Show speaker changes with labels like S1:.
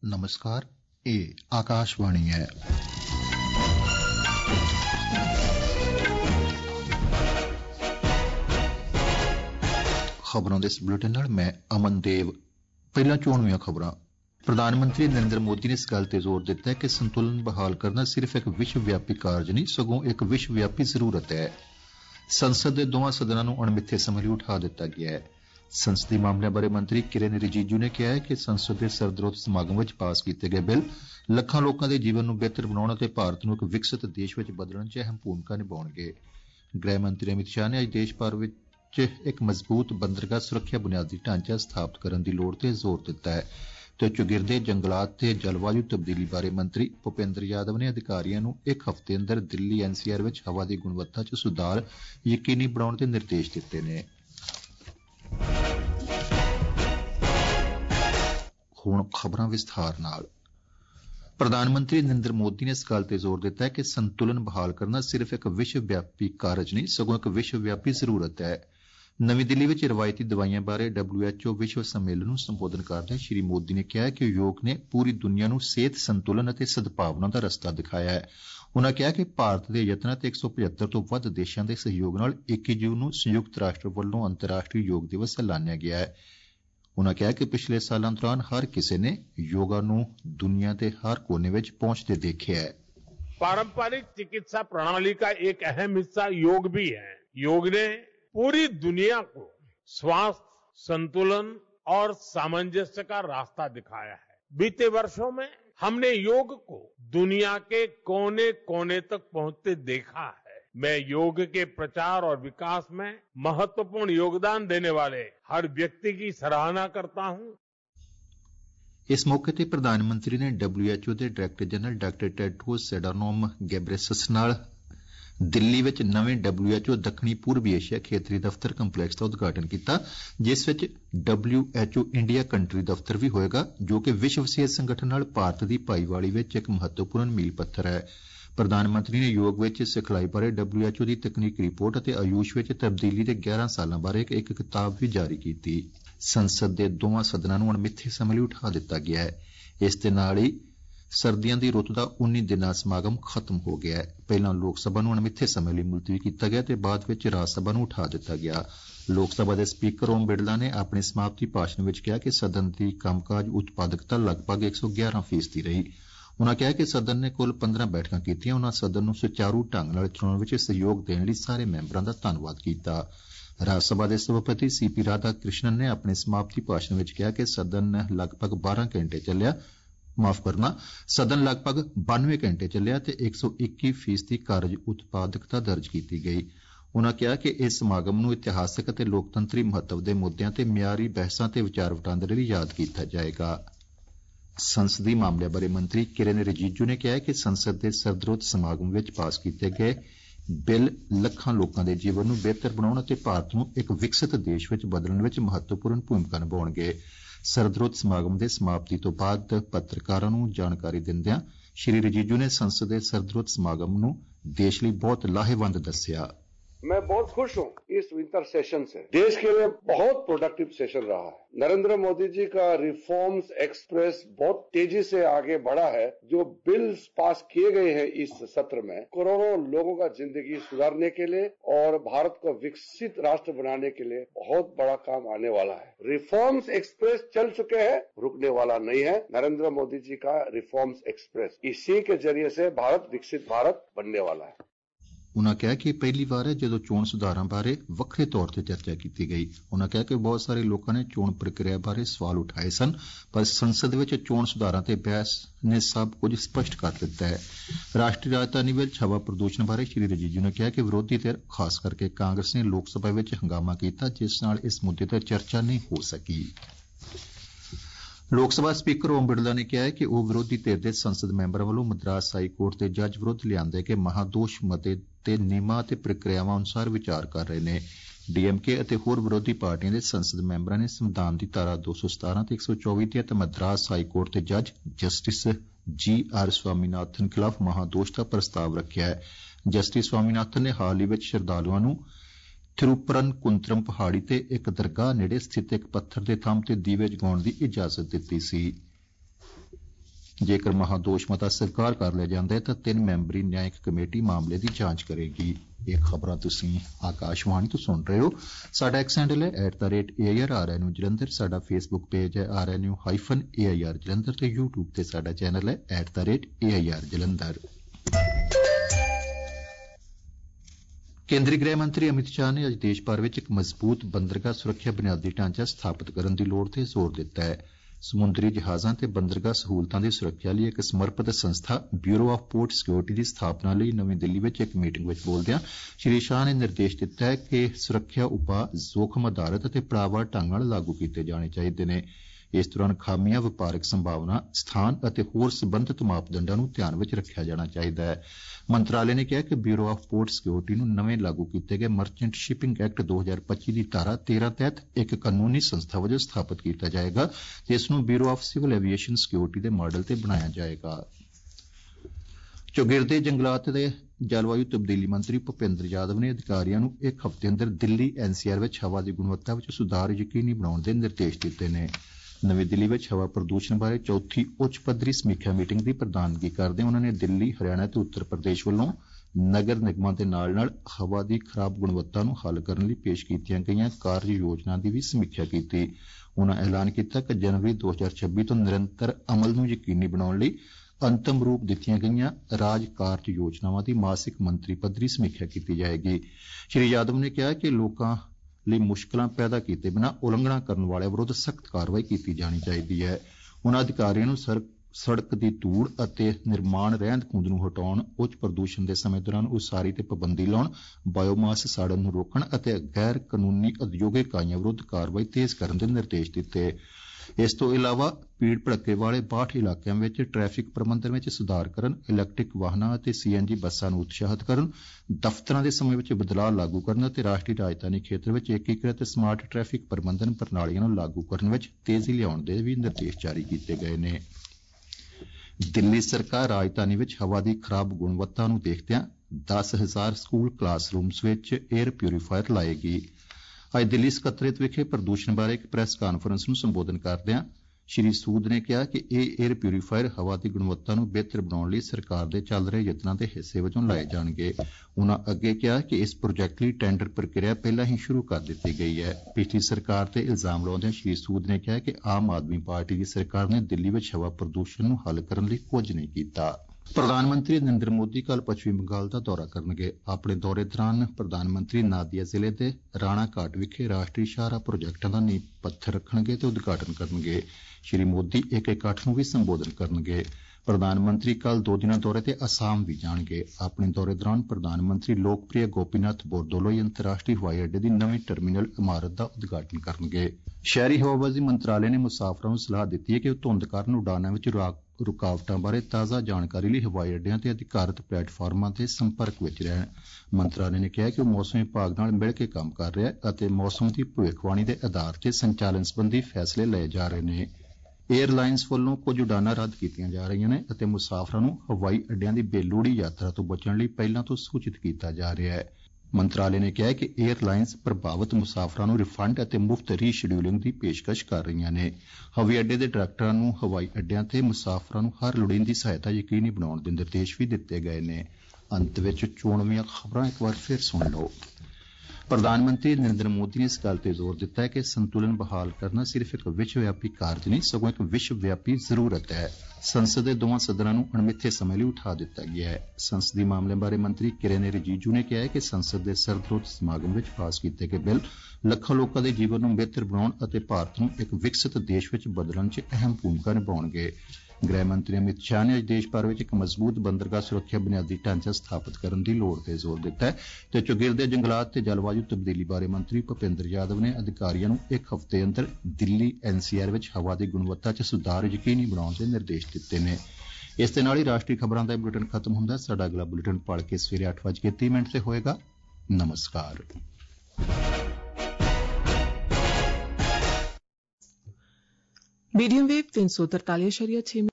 S1: नमस्कार, ये आकाशवाणी है। खबरों दे इस बुलेटिन नाल मैं अमन देव। पहला चोणवीं खबरां। प्रधानमंत्री नरेंद्र मोदी ने इस गल ते जोर दिता है कि संतुलन बहाल करना सिर्फ एक विश्वव्यापी कारज नहीं सगों एक विश्वव्यापी जरूरत है। संसद दे दोवां सदनां नूं अणमिथे समय लई उठा दिता गया है। संसदीय मामलों बारे मंत्री किरेन रिजिजू ने कहा है कि संसद के सरदरोत समागम विच पास किए गए बिल लखां लोकां दे जीवन नूं बेहतर बनाउण अते भारत नूं एक विकसित देश विच बदलण च अहम भूमिका निभाउणगे। गृह मंत्री अमित शाह ने अज देश भर विच एक मजबूत बंदरगाह सुरक्षा बुनियादी ढांचा स्थापित करन दी लोड़ ते जोर दिता है ते चौगिरदे जंगलात ते जलवायु तब्दीली बारे मंत्री भूपेंद्र यादव ने अधिकारियों नूं एक हफ्ते अंदर दिल्ली एनसीआर विच हवा दी गुणवत्ता च सुधार यकीनी बनाउण दे निर्देश दित्ते ने। हुण खबरां विस्तार नाल। प्रधानमंत्री नरेंद्र मोदी ने इस गल ते जोर दिता है कि संतुलन बहाल करना सिर्फ एक विश्वव्यापी कारज नहीं सगों एक विश्वव्यापी जरूरत है। नवी दिल्ली विच रवायती दवाइयां बारे WHO विश्व सम्मेलन नूं संबोधन करदे श्री मोदी ने कहा कि योग ने पूरी दुनिया नूं सेहत संतुलन अते सद्भावना दा रस्ता दिखाया है। उन्होंने कहा कि भारत दे यत्नां ते 175 तो वध देशां दे सहयोग नाल 21 जून नूं संयुक्त राष्ट्र वल्लों अंतर्राष्ट्रीय योग दिवस ऐलानिया गया है। उन्होंने कहा कि पिछले सालां दौरान हर किसी ने योगा नूं दुनिया के हर कोने विच पहुंचते देखा है।
S2: पारंपरिक चिकित्सा प्रणाली का एक अहम हिस्सा योग भी है। योग ने पूरी दुनिया को स्वास्थ्य, संतुलन और सामंजस्य का रास्ता दिखाया है। बीते वर्षों में हमने योग को दुनिया के कोने कोने तक पहुंचते देखा है। मैं योग के प्रचार और विकास में महत्वपूर्ण योगदान देने वाले हर व्यक्ति की सराहना करता हूं।
S1: इस मौके ते प्रधानमंत्री ने WHO के director general doctor Tedros Adhanom Ghebreyesus नाल दिल्ली विच नवें WHO दक्षिणी पूर्वी एशिया खेतरी दफ्तर कंपलैक्स का उद्घाटन किया जिस विच WHO इंडिया कंट्री दफ्तर भी होएगा जो कि विश्व सेहत संगठन नाल भारत की भाईवाली विच एक महत्वपूर्ण मील पत्थर है। प्रधानमंत्री ने योग विच सिखलाई बारे WHO की तकनीकी रिपोर्ट अते आयुष विच तब्दीली के 11 सालां बारे एक किताब भी जारी की। संसद के दोवां सदनां नूं अणमिथे समय लई उठा दिता गया है। इस दे नाल ही सर्दियों की रुत का 19 दिनां समागम खत्म हो गया है। पहला लोक सभा नूं अणमिथे समय लई मुलतवी किया गया ते बाद विच राज सभा नूं उठा दिता गया। लोक सभा के स्पीकर ओम बिरला ने अपने समाप्ति भाषण विच कहा कि सदन की कामकाज उत्पादकता लगभग 111% रही। उन्होंने कहा कि सदन ने कुल 15 बैठकां कीतियां। उन्होंने सदन नूं सुचारू ढंग नाल चलाउण विच सहयोग देण लई सारे मैंबरां दा धन्नवाद कीता। राज सभा के सभापति CP राधा कृष्णन ने अपने समाप्ति भाषण विच कहा कि सदन लगभग 12 घंटे चलिया। सदन लगभग 92 घंटे चलिया ते 121% कार्य उत्पादकता दर्ज की गई। उन्होंने कहा कि इस समागम नूं इतिहासक अते लोकतंत्री महत्व के मुद्दों ते मियारी बहसां ते विचार वटांदरे लई याद किया जाएगा। संसदीय मामलों बारे मंत्री किरेन रिजिजू ने कहा कि संसद के सरदरोत समागम विच पास किए गए बिल लखां लोकां दे जीवन नूं बेहतर बनाउण अते भारत नूं एक विकसित देश विच बदलण विच महत्वपूर्ण भूमिका निभाउणगे। सरदरोत समागम के समाप्ति तो बाद पत्रकारां नूं जानकारी दिंदिआं श्री रिजिजू ने संसद के सरदरोत समागम नूं देश लई बहुत लाहेवंद दस्सिआ।
S3: मैं बहुत खुश हूं इस विंटर सेशन से। देश के लिए बहुत प्रोडक्टिव सेशन रहा है। नरेंद्र मोदी जी का रिफॉर्म्स एक्सप्रेस बहुत तेजी से आगे बढ़ा है। जो बिल्स पास किए गए हैं इस सत्र में करोड़ों लोगों का जिंदगी सुधारने के लिए और भारत को विकसित राष्ट्र बनाने के लिए बहुत बड़ा काम आने वाला है। रिफॉर्म्स एक्सप्रेस चल चुके हैं, रुकने वाला नहीं है। नरेंद्र मोदी जी का रिफॉर्म्स एक्सप्रेस, इसी के जरिए से भारत विकसित भारत बनने वाला है।
S1: उन्होंने कहा कि पहली बार है जो चोण सुधारां बारे वक्रे तौर पर चर्चा की गई। उन्होंने कहा कि बहुत सारे लोगों ने चोण प्रक्रिया बारे सवाल उठाए सन पर संसद में चोण सुधारां ते बहस ने सब कुछ स्पष्ट कर दिता है। राष्ट्रीय राजधानी में हवा प्रदूषण बारे श्री रिजिजू ने कहा कि विरोधी धिर खास करके कांग्रेस ने लोक सभा में हंगामा किया जिस नाल इस मुद्दे पर चर्चा नहीं हो सकी। लोक सभा स्पीकर ओम बिरला ने कहा है कि वह विरोधी धिर के संसद मैंबरों वालों मद्रास हाई कोर्ट के जज विरुद्ध लिआंदे गए महादोष मते ते नियमां ते प्रक्रियावां अनुसार विचार कर रहे हैं। DMK अते होर विरोधी पार्टियां के संसद मैंबरां ने संविधान की धारा 217 ते 124 तहत मद्रास हाई कोर्ट के जज जस्टिस GR स्वामीनाथन खिलाफ महादोष का प्रस्ताव रखा है। जस्टिस स्वामीनाथन ने हाल ही में श्रद्धालुओं नूं थिरुपरनकुंत्रम पहाड़ी ते एक दरगाह नेड़े स्थित एक पत्थर के थंम ते दीवे जगाउण की इजाजत दी सी। जेकर महादोश मता स्वीकार कर लिया जाता है तो 3 मैंबरी न्यायिक कमेटी मामले की जांच करेगी। ये खबरां तुसीं आकाशवाणी तो सुन रहे हो। साडा एक्स हैंडल है @AIR जलंधर, साडा फेसबुक पेज है RNU-AIR जलंधर ते यूट्यूब ते साडा चैनल है @AIR जलंधर। केंद्रीय गृह मंत्री अमित शाह ने अज देश भर में एक मजबूत बंदरगाह सुरक्षा बुनियादी ढांचा स्थापित करने की लोड़ ते जोर दिता है। समुद्री जहाज़ां ते बंदरगाह सहूलतां दी सुरक्षा लई एक समर्पित संस्था ब्यूरो ऑफ पोर्ट सिक्योरिटी दी स्थापना लई नवीं दिल्ली विच एक मीटिंग विच बोलदिआं श्री शाह ने निर्देश दिता है कि सुरक्षा उपाऽ जोखम आधारित ते पड़ावार ढंग नाल लागू कीते जाणे चाहीदे ने। इस दौरान खामियां, वपारक संभावना, स्थान ਅਤੇ ਹੋਰ ਸੰਬੰਧਿਤ ਮਾਪਦੰਡਾਂ ਨੂੰ ਧਿਆਨ ਵਿੱਚ ਰੱਖਿਆ ਜਾਣਾ ਚਾਹੀਦਾ ਹੈ। ਮੰਤਰਾਲੇ ਨੇ ਕਿਹਾ ਕਿ ਬਿਊਰੋ ਆਫ ਪੋਰਟ ਸਿਕਿਉਰਿਟੀ ਨੂੰ ਨਵੇਂ ਲਾਗੂ ਕੀਤੇ ਗਏ ਮਰਚੈਂਟ ਸ਼ਿਪਿੰਗ ਐਕਟ 2025 ਦੀ ਧਾਰਾ 13 ਤਹਿਤ ਇੱਕ ਕਾਨੂੰਨੀ ਸੰਸਥਾ ਵਜੋਂ ਸਥਾਪਿਤ ਕੀਤਾ ਜਾਏਗਾ ਤੇ ਇਸ ਨੂੰ bureau of civil aviation security ਦੇ ਮਾਡਲ ਤੇ ਬਣਾਇਆ ਜਾਏਗਾ। ਚੌਗਿਰਦੇ ਜੰਗਲਾਤ ਦੇ ਜਲਵਾਯੂ ਤਬਦੀਲੀ ਮੰਤਰੀ ਭੁਪਿੰਦਰ ਯਾਦਵ ਨੇ ਅਧਿਕਾਰੀਆਂ ਨੂੰ ਇੱਕ ਹਫ਼ਤੇ ਅੰਦਰ ਦਿੱਲੀ NCR ਵਿੱਚ ਹਵਾ ਦੀ ਗੁਣਵੱਤਾ ਵਿੱਚ ਸੁਧਾਰ ਯਕੀਨੀ ਬਣਾਉਣ ਦੇ ਨਿਰਦੇਸ਼ ਦਿੱਤੇ ਨੇ। नवी दिल्ली में हवा प्रदूषण बारे चौथी उच्च पद्धरी समीक्षा मीटिंग की प्रधानगी करदे उन्होंने दिल्ली, हरियाणा ते उत्तर प्रदेश वालों नगर निगमां दे नाल हवा की खराब गुणवत्ता नूं हल करने लई पेश कीतियां गईयां कार्य योजना की भी समीक्षा की। उन्होंने ऐलान किया कि जनवरी 2026 तो निरंतर अमल नूं यकीनी बनाउण लई अंतिम रूप दित्तियां गईयां राज कार्य योजनावां की मासिक मंत्री पद्धरी समीक्षा की जाएगी। श्री यादव ने कहा कि लोकां ਲਈ ਮੁਸ਼ਕਲਾਂ ਪੈਦਾ ਕੀਤੇ ਬਿਨਾਂ ਉਲੰਘਣਾ ਕਰਨ ਵਾਲਿਆਂ ਵਿਰੁੱਧ ਸਖਤ ਕਾਰਵਾਈ ਕੀਤੀ ਜਾਣੀ ਚਾਹੀਦੀ ਹੈ। ਉਨ੍ਹਾਂ ਅਧਿਕਾਰੀਆਂ ਨੂੰ ਸੜਕ ਦੀ ਧੂੜ ਅਤੇ ਨਿਰਮਾਣ ਰਹਿੰਦ ਖੂੰਹਦ ਨੂੰ ਹਟਾਉਣ, ਉੱਚ ਪ੍ਰਦੂਸ਼ਣ ਦੇ ਸਮੇਂ ਦੌਰਾਨ ਉਸਾਰੀ ਤੇ ਪਾਬੰਦੀ ਲਾਉਣ, ਬਾਇਓਮਾਸ ਸਾੜਨ ਨੂੰ ਰੋਕਣ ਅਤੇ ਗੈਰ ਕਾਨੂੰਨੀ ਉਦਯੋਗਿਕ ਇਕਾਈਆਂ ਵਿਰੁੱਧ ਕਾਰਵਾਈ ਤੇਜ਼ ਕਰਨ ਦੇ ਨਿਰਦੇਸ਼ ਦਿੱਤੇ। ਇਸ ਤੋਂ ਇਲਾਵਾ ਭੀੜ ਭੜੱਕੇ ਵਾਲੇ 62 ਇਲਾਕਿਆਂ ਵਿੱਚ ਟ੍ਰੈਫਿਕ ਪ੍ਰਬੰਧਨ ਵਿੱਚ ਸੁਧਾਰ ਕਰਨ, ਇਲੈਕਟ੍ਰਿਕ ਵਾਹਨਾਂ ਅਤੇ CNG ਬੱਸਾਂ ਨੂੰ ਉਤਸ਼ਾਹਿਤ ਕਰਨ, ਦਫ਼ਤਰਾਂ ਦੇ ਸਮੇਂ ਵਿੱਚ ਬਦਲਾਅ ਲਾਗੂ ਕਰਨ ਅਤੇ ਰਾਸ਼ਟਰੀ ਰਾਜਧਾਨੀ ਖੇਤਰ ਵਿੱਚ ਏਕੀਕ੍ਰਿਤ ਸਮਾਰਟ ਟ੍ਰੈਫਿਕ ਪ੍ਰਬੰਧਨ ਪ੍ਰਣਾਲੀਆਂ ਨੂੰ ਲਾਗੂ ਕਰਨ ਵਿੱਚ ਤੇਜ਼ੀ ਲਿਆਉਣ ਦੇ ਵੀ ਨਿਰਦੇਸ਼ ਜਾਰੀ ਕੀਤੇ ਗਏ ਨੇ। ਦਿੱਲੀ ਸਰਕਾਰ ਰਾਜਧਾਨੀ ਵਿੱਚ ਹਵਾ ਦੀ ਖਰਾਬ ਗੁਣਵੱਤਾ ਨੂੰ ਦੇਖਦਿਆਂ 10,000 ਸਕੂਲ ਕਲਾਸਰੂਮਸ ਵਿੱਚ ਏਅਰ ਪਿਊਰੀਫਾਇਰ ਲਾਏਗੀ। ਅੱਜ ਦਿੱਲੀ ਸਕੱਤਰੇਤ ਵਿਖੇ ਪ੍ਰਦੂਸ਼ਣ ਬਾਰੇ ਇੱਕ ਪ੍ਰੈਸ ਕਾਨਫਰੰਸ ਨੂੰ ਸੰਬੋਧਨ ਕਰਦਿਆਂ ਸ਼੍ਰੀ ਸੂਦ ਨੇ ਕਿਹਾ ਕਿ ਇਹ ਏਅਰ ਪਿਊਰੀਫਾਇਰ ਹਵਾ ਦੀ ਗੁਣਵੱਤਾ ਨੂੰ ਬਿਹਤਰ ਬਣਾਉਣ ਲਈ ਸਰਕਾਰ ਦੇ ਚੱਲ ਰਹੇ ਯਤਨਾਂ ਦੇ ਹਿੱਸੇ ਵਜੋਂ ਲਾਏ ਜਾਣਗੇ। ਉਨ੍ਹਾਂ ਅੱਗੇ ਕਿਹਾ ਕਿ ਇਸ ਪ੍ਰੋਜੈਕਟ ਲਈ ਟੈਂਡਰ ਪ੍ਰਕਿਰਿਆ ਪਹਿਲਾਂ ਹੀ ਸ਼ੁਰੂ ਕਰ ਦਿੱਤੀ ਗਈ ਹੈ। ਪਿਛਲੀ ਸਰਕਾਰ ਤੇ ਇਲਜ਼ਾਮ ਲਾਉਂਦਿਆਂ ਸ਼੍ਰੀ ਸੂਦ ਨੇ ਕਿਹਾ ਕਿ ਆਮ ਆਦਮੀ ਪਾਰਟੀ ਦੀ ਸਰਕਾਰ ਨੇ ਦਿੱਲੀ ਵਿੱਚ ਹਵਾ ਪ੍ਰਦੂਸ਼ਣ ਨੂੰ ਹੱਲ ਕਰਨ ਲਈ ਕੁਝ ਨਹੀਂ ਕੀਤਾ। ਪ੍ਰਧਾਨ ਮੰਤਰੀ ਨਰਿੰਦਰ ਮੋਦੀ ਕੱਲ੍ਹ ਪੱਛਮੀ ਬੰਗਾਲ ਦਾ ਦੌਰਾ ਕਰਨਗੇ। ਆਪਣੇ ਦੌਰੇ ਦੌਰਾਨ ਪ੍ਰਧਾਨ ਮੰਤਰੀ ਨਾਦੀਆ ਜ਼ਿਲ੍ਹੇ ਦੇ ਰਾਣਾ ਘਾਟ ਵਿਖੇ ਰਾਸ਼ਟਰੀ ਸ਼ਾਹਰਾਹ ਪ੍ਰੋਜੈਕਟਾਂ ਦਾ ਨੀਂਹ ਪੱਥਰ ਰੱਖਣਗੇ ਤੇ ਉਦਘਾਟਨ ਕਰਨਗੇ। ਸ਼੍ਰੀ ਮੋਦੀ ਇੱਕ ਇਕੱਠ ਨੂੰ ਵੀ ਸੰਬੋਧਨ ਕਰਨਗੇ। ਪ੍ਰਧਾਨ ਮੰਤਰੀ ਕੱਲ੍ਹ 2 ਦਿਨਾਂ ਦੌਰੇ ਤੇ ਅਸਾਮ ਵੀ ਜਾਣਗੇ। ਆਪਣੇ ਦੌਰੇ ਦੌਰਾਨ ਪ੍ਰਧਾਨ ਮੰਤਰੀ ਲੋਕਪ੍ਰਿਯ ਗੋਪੀਨਾਥ ਬੋਰਦੋਲੋਈ ਅੰਤਰਰਾਸ਼ਟਰੀ ਹਵਾਈ ਅੱਡੇ ਦੀ ਨਵੀਂ ਟਰਮੀਨਲ ਇਮਾਰਤ ਦਾ ਉਦਘਾਟਨ ਕਰਨਗੇ। ਸ਼ਹਿਰੀ ਹਵਾਬਾਜ਼ੀ ਮੰਤਰਾਲੇ ਨੇ ਮੁਸਾਫਰਾਂ ਨੂੰ ਸਲਾਹ ਦਿੱਤੀ ਹੈ ਕਿ ਉਹ ਧੁੰਦ ਕਾਰਨ ਉਡਾਨਾਂ ਵਿੱਚ ਰੁਕਾਵਟਾਂ ਬਾਰੇ ਤਾਜ਼ਾ ਜਾਣਕਾਰੀ ਲਈ ਹਵਾਈ ਅੱਡਿਆਂ ਤੇ ਅਧਿਕਾਰਤ ਪਲੇਟਫਾਰਮਾਂ ਤੇ ਸੰਪਰਕ ਵਿੱਚ ਰਹਿਣ। ਮੰਤਰਾਲੇ ਨੇ ਕਿਹਾ ਕਿ ਉਹ ਮੌਸਮ ਵਿਭਾਗ ਨਾਲ ਮਿਲ ਕੇ ਕੰਮ ਕਰ ਰਿਹਾ ਹੈ ਅਤੇ ਮੌਸਮ ਦੀ ਭਵਿੱਖਬਾਣੀ ਦੇ ਆਧਾਰ ਤੇ ਸੰਚਾਲਨ ਸੰਬੰਧੀ ਫੈਸਲੇ ਲਏ ਜਾ ਰਹੇ ਨੇ। ਏਅਰਲਾਈਨਸ ਵੱਲੋਂ ਕੁਝ ਉਡਾਨਾਂ ਰੱਦ ਕੀਤੀਆਂ ਜਾ ਰਹੀਆਂ ਨੇ ਅਤੇ ਮੁਸਾਫਰਾਂ ਨੂੰ ਹਵਾਈ ਅੱਡਿਆਂ ਦੀ ਬੇਲੋੜੀ ਯਾਤਰਾ ਤੋਂ ਬਚਣ ਲਈ ਪਹਿਲਾਂ ਤੋਂ ਸੂਚਿਤ ਕੀਤਾ ਜਾ ਰਿਹਾ ਹੈ। ਮੰਤਰਾਲੇ ਨੇ ਕਿਹਾ ਕਿ ਏਅਰਲਾਈਨਸ ਪ੍ਰਭਾਵਿਤ ਮੁਸਾਫਰਾਂ ਨੂੰ ਰਿਫੰਡ ਅਤੇ ਮੁਫਤ ਰੀਸ਼ਡਿਊਲਿੰਗ ਦੀ ਪੇਸ਼ਕਸ਼ ਕਰ ਰਹੀਆਂ ਨੇ। ਹਵਾਈ ਅੱਡੇ ਦੇ ਡਾਇਰੈਕਟਰਾਂ ਨੂੰ ਹਵਾਈ ਅੱਡਿਆਂ ਤੇ ਮੁਸਾਫਰਾਂ ਨੂੰ ਹਰ ਲੋੜੀਂਦੀ ਸਹਾਇਤਾ ਯਕੀਨੀ ਬਣਾਉਣ ਦੇ ਨਿਰਦੇਸ਼ ਵੀ ਦਿੱਤੇ ਗਏ ਨੇ। ਅੰਤ ਵਿੱਚ ਚੋਣਵੀਆਂ ਖਬਰਾਂ ਇੱਕ ਵਾਰ ਫਿਰ ਸੁਣ ਲਓ। ਪ੍ਰਧਾਨ ਮੰਤਰੀ ਨਰਿੰਦਰ ਮੋਦੀ ਨੇ ਇਸ ਗੱਲ ਤੇ ਜ਼ੋਰ ਦਿੱਤਾ ਹੈ ਕਿ ਸੰਤੁਲਨ ਬਹਾਲ ਕਰਨਾ ਸਿਰਫ ਇੱਕ ਵਿਸ਼ਵ ਵਿਆਪੀ ਕਾਰਜ ਨਹੀਂ, ਸਗੋਂ ਇੱਕ ਵਿਸ਼ਵ ਵਿਆਪੀ ਜ਼ਰੂਰਤ ਹੈ। ਸੰਸਦ ਦੇ ਦੋਵਾਂ ਸਦਨਾਂ ਨੂੰ ਅਣਮਿੱਥੇ ਸਮੇਂ ਲਈ ਉਠਾ ਦਿੱਤਾ ਗਿਆ ਹੈ। ਸੰਸਦੀ ਮਾਮਲਿਆਂ ਬਾਰੇ ਮੰਤਰੀ ਕਿਰੇਨ ਰਿਜੀਜੂ ਨੇ ਕਿਹਾ ਹੈ ਕਿ ਸੰਸਦ ਦੇ ਸਰਦਰੋਜ ਸਮਾਗਮ ਵਿੱਚ ਪਾਸ ਕੀਤੇ ਗਏ ਬਿੱਲ ਲੱਖਾਂ ਲੋਕਾਂ ਦੇ ਜੀਵਨ ਨੂੰ ਬਿਹਤਰ ਬਣਾਉਣ ਅਤੇ ਭਾਰਤ ਨੂੰ ਇੱਕ ਵਿਕਸਿਤ ਦੇਸ਼ ਵਿੱਚ ਬਦਲਣ 'ਚ ਅਹਿਮ ਭੂਮਿਕਾ ਨਿਭਾਉਣਗੇ। ਗ੍ਰਹਿ ਮੰਤਰੀ ਅਮਿਤ ਸ਼ਾਹ ਨੇ ਅੱਜ ਦੇਸ਼ ਭਰ ਵਿੱਚ ਇੱਕ ਮਜ਼ਬੂਤ ਬੰਦਰਗਾਹ ਸੁਰੱਖਿਆ ਬੁਨਿਆਦੀ ਢਾਂਚਾ ਸਥਾਪਿਤ ਕਰਨ ਦੀ ਲੋੜ ਤੇ ਜ਼ੋਰ ਦਿੱਤਾ ਹੈ ਤੇ ਚੌਗਿਰਦੇ ਜੰਗਲਾਤ ਤੇ ਜਲਵਾਯੂ ਤਬਦੀਲੀ ਬਾਰੇ ਮੰਤਰੀ ਭੁਪਿੰਦਰ ਯਾਦਵ ਨੇ ਅਧਿਕਾਰੀਆਂ ਨੂੰ ਇੱਕ ਹਫ਼ਤੇ ਅੰਦਰ ਦਿੱਲੀ NCR ਵਿੱਚ ਹਵਾ ਦੀ ਗੁਣਵੱਤਾ 'ਚ ਸੁਧਾਰ ਯਕੀਨੀ ਬਣਾਉਣ ਦੇ ਨਿਰਦੇਸ਼ ਦਿੱਤੇ ਨੇ। ਇਸ ਦੇ ਨਾਲ ਹੀ ਰਾਸ਼ਟਰੀ ਖਬਰਾਂ ਦਾ ਬੁਲੇਟਿਨ ਖਤਮ ਹੁੰਦਾ। ਸਾਡਾ ਅਗਲਾ ਬੁਲੇਟਿਨ ਪੜ੍ਹ ਕੇ ਸਵੇਰੇ 8:30 ਤੇ ਹੋਏਗਾ। ਨਮਸਕਾਰ।
S4: Medium wave 343.6